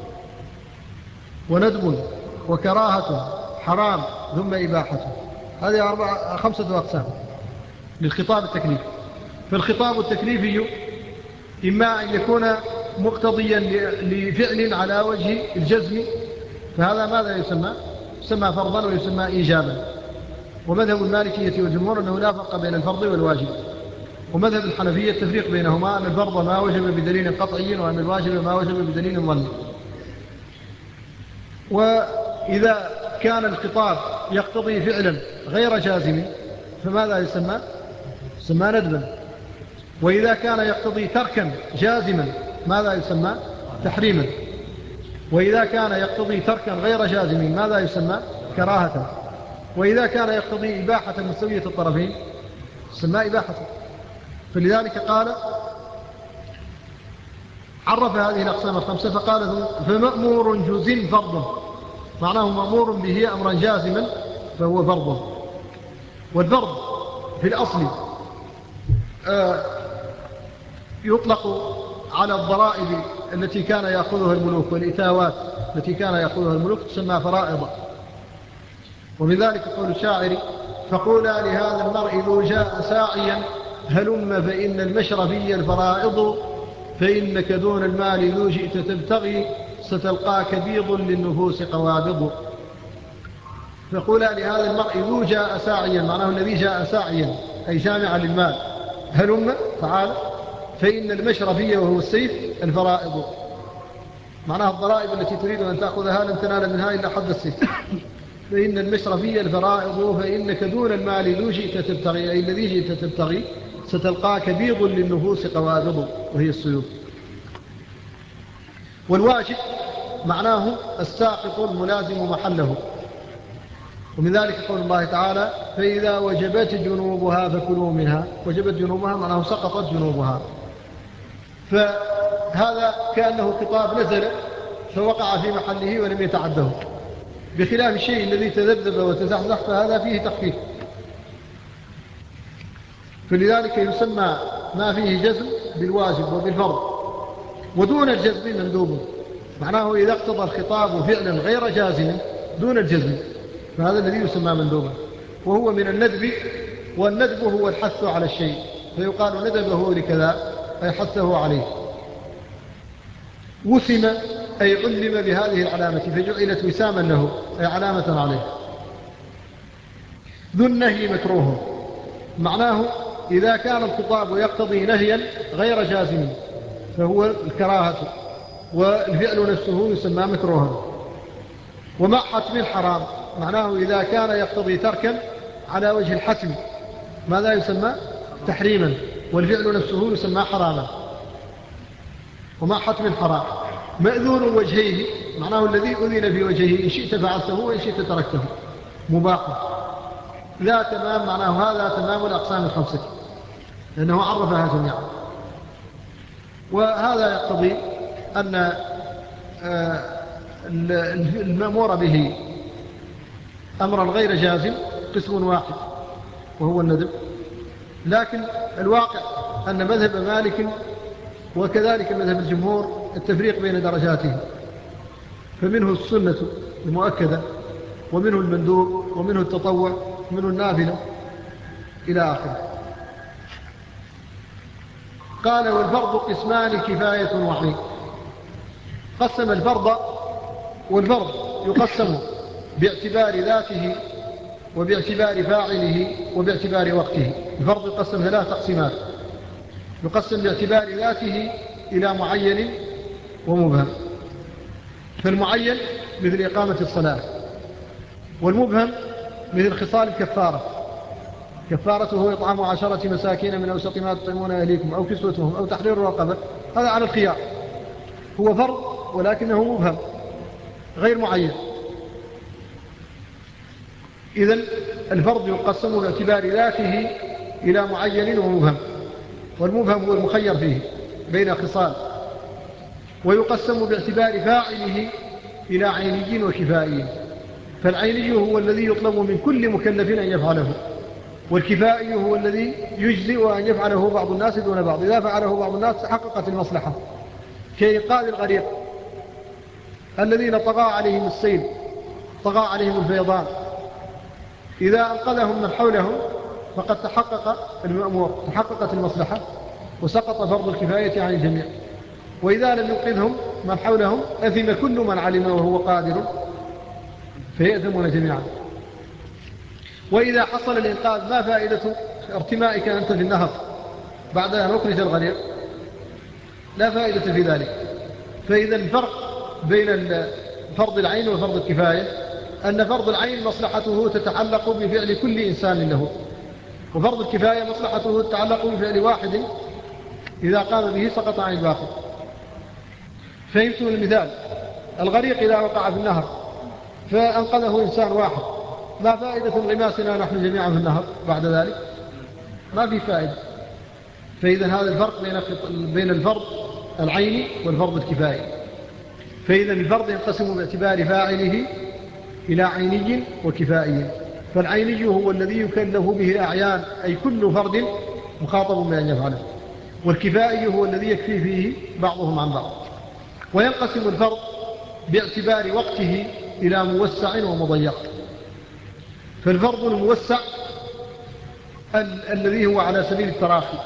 [SPEAKER 1] وندب وكراهة حرام ثم إباحة. هذه أربعة خمسة أقسام للخطاب التكليفي. فالخطاب التكليفي إما أن يكون مقتضيا لفعل على وجه الجزم، فهذا ماذا يسمى؟ يسمى فرضا ويسمى إيجابا. ومذهب المالكية والجمهور أنه لا فرق بين الفرض والواجب، ومذهب الحنفية التفريق بينهما، أن الفرض ما وجب بدليل قطعي وأن الواجب ما وجب بدليل ظني. وإذا كان الخطاب يقتضي فعلا غير جازم فماذا يسمى؟ يسمى ندبا. وإذا كان يقتضي تركا جازما ماذا يسمى؟ تحريما. وإذا كان يقتضي تركا غير جازم ماذا يسمى؟ كراهة. وإذا كان يقتضي إباحة مستوية الطرفين يسمى إباحة. فلذلك قال عرف هذه الأقسام الخمسة فقال فمأمور جزء فرض، معناه مأمور به أمرا جازما فهو فرض. والفرض في الأصل آه يطلق على الضرائب التي كان يأخذها الملوك والإتاوات التي كان يأخذها الملوك تسمى فرائض. وبذلك قول الشاعر فقولا لهذا المرء ذو جاء ساعيا هلم فإن المشرفي الفرائض، فإنك دون المال ذو جئت تبتغي ستلقاك بيض للنفوس قوابض. فقولا لهذا المرء ذو جاء ساعيا، معناه الذي جاء ساعيا أي جامعا للمال، هلم تعال فإن المشرفية وهو السيف الفرائض، معناها الضرائب التي تريد أن تأخذها لن تنال منها إلا حد السيف. فإن المشرفية الفرائض فإنك دون المال ذو جئت تبتغي، أي الذي جئت تبتغي ستلقاك بيض للنفوس قوابض وهي السيوف. والواجب معناه الساقط الملازم محله، ومن ذلك قول الله تعالى فإذا وجبت جنوبها فكلوا منها. وجبت جنوبها معناه سقطت جنوبها، فهذا كأنه خطاب نزل فوقع في محله ولم يتعده، بخلاف الشيء الذي تذبذب وتزحزح فهذا فيه تخفيف. فلذلك يسمى ما فيه جزم بالواجب وبالفرض، ودون الجزم مندوب، معناه إذا اقتضى الخطاب فعلا غير جازم دون الجزم فهذا الذي يسمى مندوبا، وهو من الندب. والندب هو الحث على الشيء، فيقال ندبه لكذا أي حثه عليه. وسم أي علم بهذه العلامة فجعلت وساما له أي علامة عليه. ذو النهي مكروه، معناه إذا كان الخطاب يقتضي نهيا غير جازم فهو الكراهة، والفعل نفسه يسمى مكروها. ومع حتم الحرام، معناه إذا كان يقتضي تركا على وجه الحتم ماذا يسمى؟ تحريما، والفعل نفسه يسمى حراما. ومع حتم الحرام مأذون وجهيه، معناه الذي أذن في وجهه إن شئت فعلته وإن شئت تركته مباح. لا تمام، معناه هذا تمام الأقسام الخمسة لأنه عرفها جميعا. وهذا يقتضي أن المأمور به أمرا غير جازم قسم واحد وهو الندب، لكن الواقع أن مذهب مالك وكذلك مذهب الجمهور التفريق بين درجاته، فمنه السنة المؤكدة ومنه المندوب ومنه التطوع ومنه النافلة إلى آخره. قال والفرض قسمان كفاية وعين. قسم الفرض، والفرض يقسم باعتبار ذاته وباعتبار فاعله وباعتبار وقته. الفرض يقسم ثلاث تقسيمات، يقسم باعتبار ذاته إلى معين ومبهم. فالمعين مثل إقامة الصلاة، والمبهم مثل خصال الكفارة، كفارته إطعام عشرة مساكين من أوسط ما تطعمون أهليكم أو كسوتهم أو تحرير رقبة، هذا على الخيار. هو فرض ولكنه مبهم غير معين. إذن الفرض يقسم باعتبار ذاته إلى معين ومبهم، والمبهم هو المخير فيه بين خصال، ويقسم باعتبار فاعله إلى عيني وكفائي. فالعيني هو الذي يطلب من كل مكلف أن يفعله، والكفائي هو الذي يجزئ أن يفعله بعض الناس دون بعض. إذا فعله بعض الناس تحققت المصلحة، كإنقاذ الغريق الذين طغى عليهم السيل، طغى عليهم الفيضان، إذا أنقذهم من حولهم فقد تحقق المأمور، تحققت المصلحة وسقط فرض الكفاية عن الجميع. وإذا لم ينقذهم من حولهم أثم كل من علم وهو قادر فيأثمون جميعا. وإذا حصل الإنقاذ ما فائدة ارتمائك أنت في النهر بعد أن أخرج الغريق؟ لا فائدة في ذلك. فإذا الفرق بين فرض العين وفرض الكفاية أن فرض العين مصلحته تتعلق بفعل كل إنسان له، وفرض الكفاية مصلحته تتعلق بفعل واحد إذا قام به سقط عن الباقي. فهمتم المثال؟ الغريق إذا وقع في النهر فأنقذه إنسان واحد، ما فائدة انغماسنا نحن جميعا في النهر بعد ذلك؟ ما في فائدة. فإذا هذا الفرق بين بين الفرض العيني والفرض الكفايي. فإذا الفرض ينقسم باعتبار فاعله إلى عيني وكفائي. فالعيني هو الذي يكلف به أعيان، أي كل فرد مخاطب بأن يفعله، والكفائي هو الذي يكفي فيه بعضهم عن بعض. وينقسم الفرض باعتبار وقته إلى موسع ومضيق. فالفرض الموسع ال الذي هو على سبيل التراخي،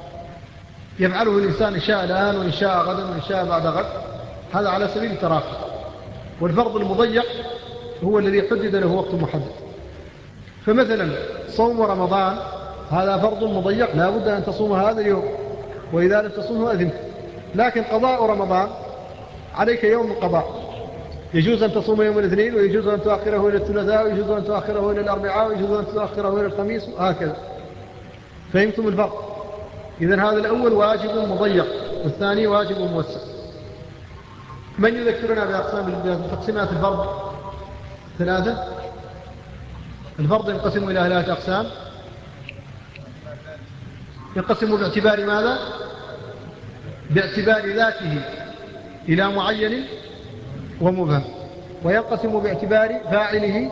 [SPEAKER 1] يفعله الإنسان إن شاء الآن وإن شاء غدا وإن شاء بعد غد، هذا على سبيل التراخي. والفرض المضيق هو الذي حدد له وقت محدد. فمثلا صوم رمضان هذا فرض مضيق، لا بد أن تصوم هذا اليوم، وإذا لم تصومه أذنت. لكن قضاء رمضان عليك يوم القضاء، يجوز أن تصوم يوم الاثنين، ويجوز أن تؤخره إلى الثلاثاء، ويجوز أن تؤخره إلى الأربعاء، ويجوز أن تؤخره إلى الخميس، وهكذا. فهمتم الفرق؟ إذن هذا الأول واجب مضيق، والثاني واجب موسع. من يذكرنا بأقسام تقسيمات الفرض؟ ثلاثة. الفرض ينقسم إلى ثلاثة أقسام. ينقسم باعتبار ماذا؟ باعتبار ذاته إلى معين ومبهم. وينقسم باعتبار فاعله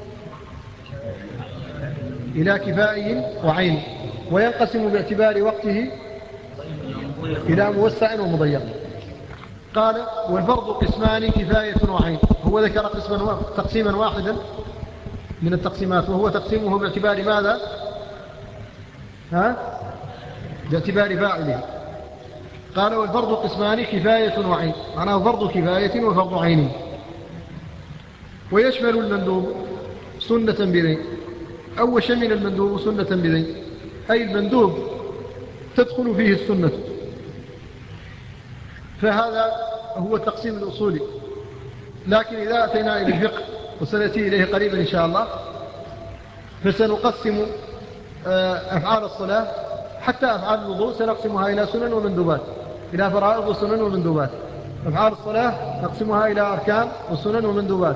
[SPEAKER 1] إلى كفائي وعين. وينقسم باعتبار وقته إلى موسع ومضيق. قال والفرض قسمان كفاية وعين. هو ذكر قسما تقسيما واحدا من التقسيمات، وهو تقسيمه باعتبار ماذا؟ ها؟ باعتبار فاعله. قال والفرض قسمان كفاية وعين، معناه فرض كفاية وفرض عين. ويشمل المندوب سنة بذين، أو شمل المندوب سنة بذين، أي المندوب تدخل فيه السنة. فهذا هو التقسيم الأصولي. لكن إذا أتينا إلى الفقه وسنأتي إليه قريبا إن شاء الله، فسنقسم أفعال الصلاة حتى أفعال الوضوء سنقسمها إلى سنن ومندوبات، إلى فرائض وسنن ومندوبات. أفعال الصلاة نقسمها إلى أركان وسنن ومندوبات.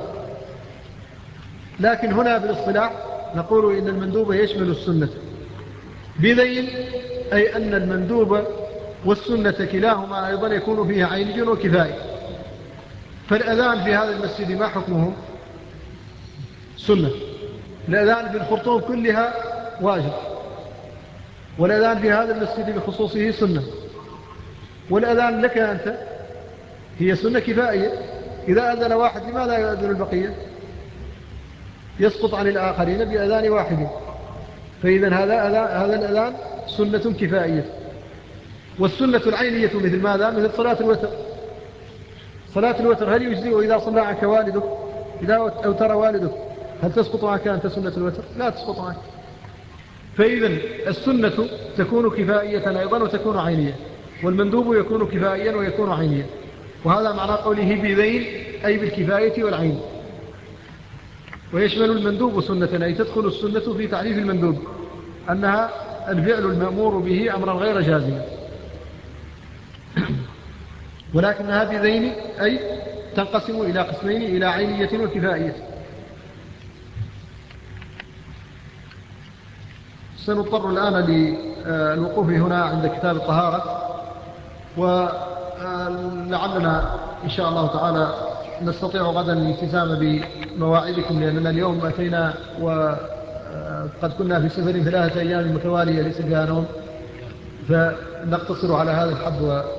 [SPEAKER 1] لكن هنا في الاصطلاح نقول إن المندوب يشمل السنة بذين، أي أن المندوب والسنة كلاهما أيضا يكون فيها عيني وكفاية. فالأذان في هذا المسجد ما حكمه؟ سنة. الأذان في الخرطوم كلها واجب، والأذان في هذا المسجد بخصوصه سنة. والأذان لك أنت هي سنة كفائية. إذا أذن واحد لماذا يؤذن البقية؟ يسقط عن الآخرين بأذان واحد. فإذا هذا هذا الأذان سنة كفائية. والسنة العينية مثل ماذا؟ مثل صلاة الوتر. صلاة الوتر هل يجزئ إذا صلى عنك والدك؟ إذا أوتر والدك هل تسقط عنك أنت سنة الوتر؟ لا تسقط عنك. فإذا السنة تكون كفائية أيضا وتكون عينية، والمندوب يكون كفائيا ويكون عينيا. وهذا معنى قوله بذين، أي بالكفاية والعين. ويشمل المندوب سنة، أي تدخل السنة في تعريف المندوب أنها الفعل المأمور به أمرا غير جازم. ولكن هذين أي تنقسم إلى قسمين، إلى عينية وكفائية. سنضطر الآن للوقوف هنا عند كتاب الطهارة، ولعلنا إن شاء الله تعالى نستطيع غدا الالتزام بمواعيدكم، لأننا اليوم أتينا وقد كنا في سفر ثلاثة أيام متوالية ليس فيها نوم، فنقتصر على هذا الحد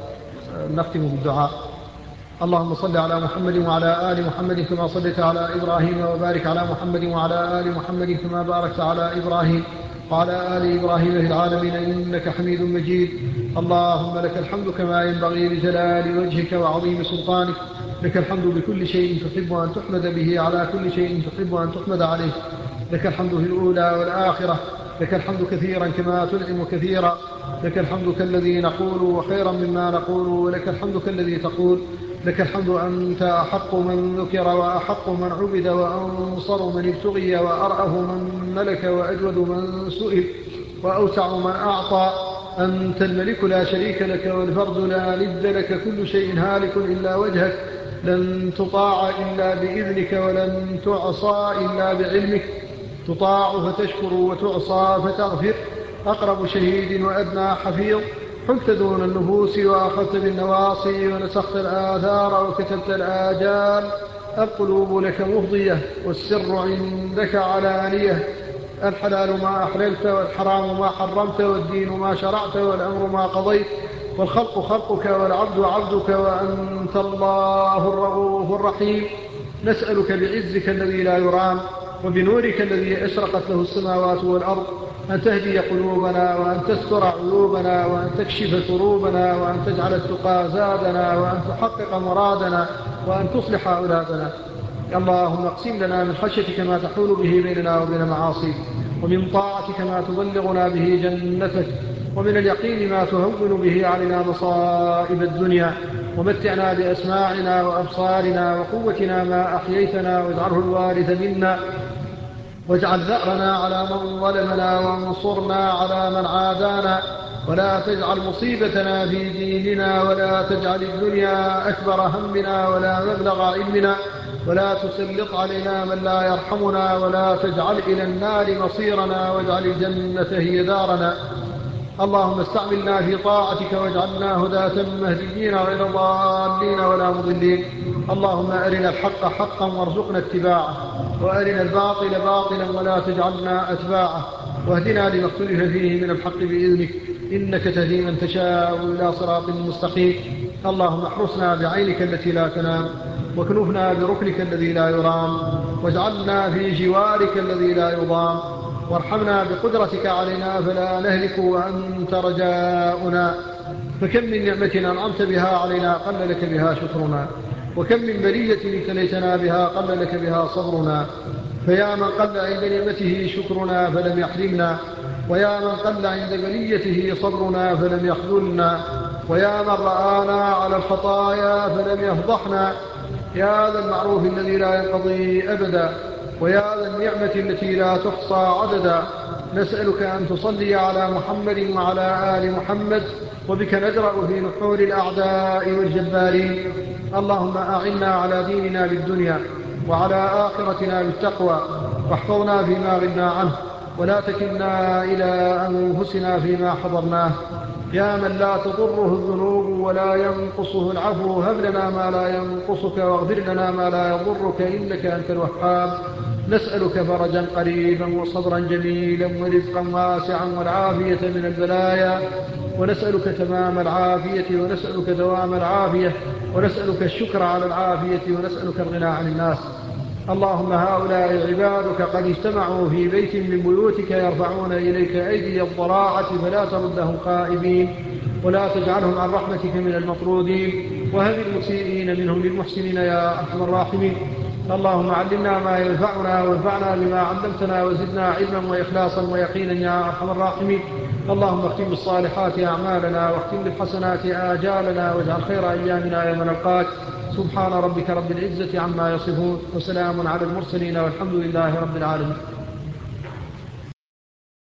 [SPEAKER 1] ونختم بالدعاء. اللهم صل على محمد وعلى آل محمد كما صليت على إبراهيم، وبارك على محمد وعلى آل محمد كما باركت على إبراهيم وعلى آل إبراهيم في العالمين إنك حميد مجيد. اللهم لك الحمد كما ينبغي لجلال وجهك وعظيم سلطانك، لك الحمد بكل شيء تحب أن تحمد به، على كل شيء تحب أن تحمد عليه. لك الحمد في الأولى والآخرة، لك الحمد كثيرا كما تنعم كثيرا، لك الحمد كالذي نقول وخيرا مما نقول، ولك الحمد كالذي تقول. لك الحمد أنت أحق من ذكر وأحق من عبد وأنصر من ابتغي وأرأف من ملك وأجود من سئل وأوسع من أعطى. أنت الملك لا شريك لك والفرد لا ند لك، كل شيء هالك إلا وجهك، لن تطاع إلا بإذنك ولن تعصى إلا بعلمك، تطاع فتشكر وتعصى فتغفر، أقرب شهيد وأدنى حفيظ، حلت دون النفوس وأخذت بالنواصي ونسخت الآثار وكتبت الآجال. القلوب لك مفضية والسر عندك علانية، الحلال ما أحللت والحرام ما حرمت والدين ما شرعت والأمر ما قضيت، والخلق خلقك والعبد عبدك وأنت الله الرؤوف الرحيم. نسألك بعزك الذي لا يرام وبنورك الذي أشرقت له السماوات والأرض أن تهدي قلوبنا، وأن تستر عيوبنا، وأن تكشف كروبنا، وأن تجعل التقى زادنا، وأن تحقق مرادنا، وأن تصلح أولادنا. اللهم اقسم لنا من خشيتك ما تحول به بيننا وبين معاصيك، ومن طاعتك ما تبلغنا به جنتك، ومن اليقين ما تهون به علينا مصائب الدنيا، ومتعنا بأسماعنا وأبصارنا وقوتنا ما أحييتنا، واجعله الوارث منا، واجعل ثأرنا على من ظلمنا، وانصرنا على من عادانا، ولا تجعل مصيبتنا في ديننا، ولا تجعل الدنيا أكبر همنا ولا مبلغ علمنا، ولا تسلط علينا من لا يرحمنا، ولا تجعل إلى النار مصيرنا، واجعل الجنة هي دارنا. اللهم استعملنا في طاعتك واجعلنا هداة مهديين غير ضالين ولا مضلين. اللهم أرنا الحق حقا وارزقنا اتباعه، وأرنا الباطل باطلا ولا تجعلنا أتباعه، واهدنا لما اختلف فيه من الحق بإذنك، إنك تهدي من تشاء إلى صراط مستقيم. اللهم احرسنا بعينك التي لا تنام، واكنفنا بركنك الذي لا يرام، واجعلنا في جوارك الذي لا يضام، وارحمنا بقدرتك علينا فلا نهلك وأنت رجاؤنا. فكم من نعمة أنعمت بها علينا قل لك بها شكرنا، وكم من بلية ابتليتنا بها قل لك بها صبرنا. فيا من قل عند نعمته شكرنا فلم يحرمنا، ويا من قل عند بليته صبرنا فلم يخذلنا، ويا من رآنا على الخطايا فلم يفضحنا. يا ذا المعروف الذي لا ينقضي أبدا، ويا ذا النعمة التي لا تحصى عددا، نسألك أن تصلي على محمد وعلى آل محمد، وبك ندرأ في نحور الأعداء والجبارين. اللهم أعنا على ديننا بالدنيا، وعلى آخرتنا بالتقوى، واحفظنا فيما غبنا عنه، ولا تكلنا إلى أنفسنا فيما حضرناه. يا من لا تضره الذنوب ولا ينقصه العفو، هب لنا ما لا ينقصك واغفر لنا ما لا يضرك، إنك أنت الوهاب. نسألك فرجا قريبا وصبرا جميلا ورزقا واسعا والعافية من البلايا، ونسألك تمام العافية، ونسألك دوام العافية، ونسألك الشكر على العافية، ونسألك الغنى عن الناس. اللهم هؤلاء عبادك قد اجتمعوا في بيت من بيوتك يرفعون إليك أيدي الضراعة، فلا تردهم خائبين، ولا تجعلهم عن رحمتك من المطرودين، وهب المسيئين منهم للمحسنين يا أرحم الراحمين. اللهم علمنا ما ينفعنا، وانفعنا بما علمتنا، وزدنا علما وإخلاصا ويقينا يا أرحم الراحمين. اللهم اختم بالصالحات أعمالنا، واختم بالحسنات آجالنا، واجعل خير أيامنا يوم نلقاك. سبحان ربك رب العزة عما يصفون، وسلام على المرسلين، والحمد لله رب العالمين.